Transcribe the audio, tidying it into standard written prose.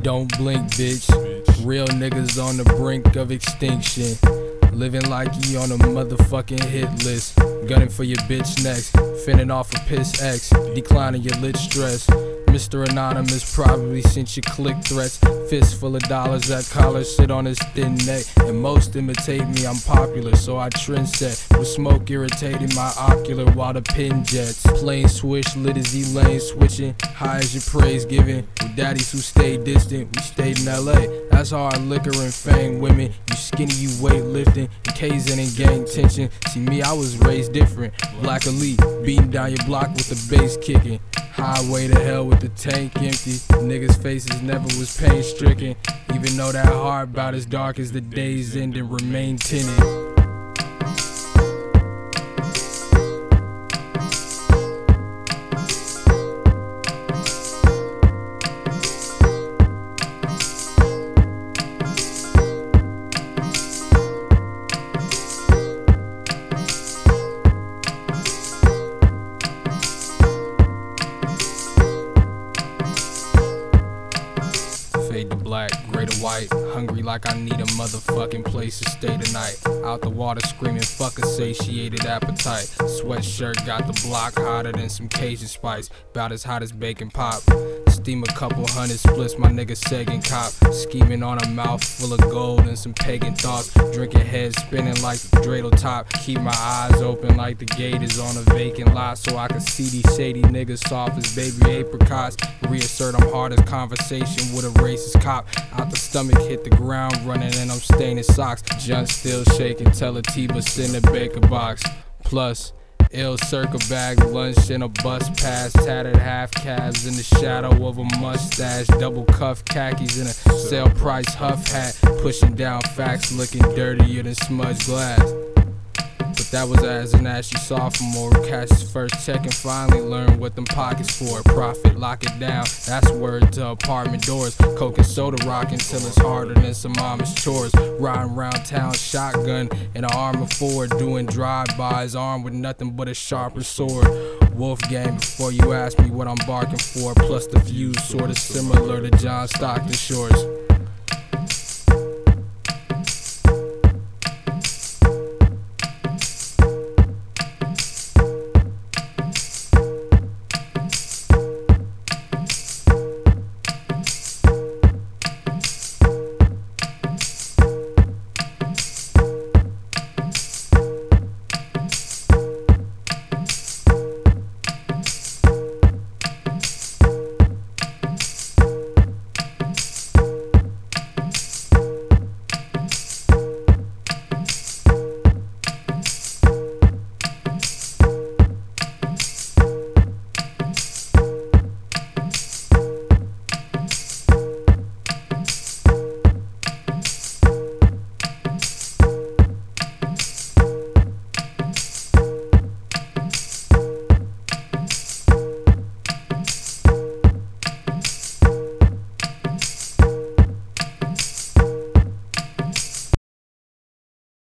Don't blink, bitch. Real niggas on the brink of extinction. Living like you on a motherfucking hit list. Gunning for your bitch next. Finning off a piss X. Declining your lit stress. Mr. Anonymous probably sent you click threats. Fist full of dollars, that collar sit on his thin neck. And most imitate me, I'm popular, so I trend set. With smoke irritating my ocular while the pin jets. Plain swish, lit as E-lane switching. High as your praise giving. With daddies who stay distant, we stayed in LA. That's hard liquor and fame. Women, you skinny, you weightlifting. Encasing in gang tension. See me, I was raised different. Black elite, beating down your block with the bass kicking. Highway to hell with the tank empty. Niggas' faces never was pain stricken. Even though that heart bout as dark as the day's end and remain tinted. Fade to black, gray to white. Hungry like I need a motherfucking place to stay tonight. Out the water screaming fuck a satiated appetite. Sweatshirt got the block hotter than some Cajun spice. About as hot as bacon pop. Steam a couple hundred splits, my nigga Sagan cop. Scheming on a mouth full of gold and some pagan thoughts. Drinking head spinning like the dreidel top. Keep my eyes open like the gate is on a vacant lot. So I can see these shady niggas soft as baby apricots. Reassert I'm hard as conversation with a racist cop. Out the stomach hit the ground running and I'm staining socks. Junk still shaking, tell a T-Bus send a baker box. Plus ill circle bag, lunch in a bus pass. Tattered half calves in the shadow of a mustache. Double cuff khakis in a sale price huff hat. Pushing down facts, looking dirtier than smudged glass. But that was as an ashy sophomore who cashed his first check and finally learned what them pockets for. Profit, lock it down, that's word to apartment doors. Coke and soda rockin' till it's harder than some mama's chores. Riding around town shotgun in an Armor 4. Doing drive-bys armed with nothing but a sharper sword. Wolf game before you ask me what I'm barking for. Plus the views sorta similar to John Stockton shorts.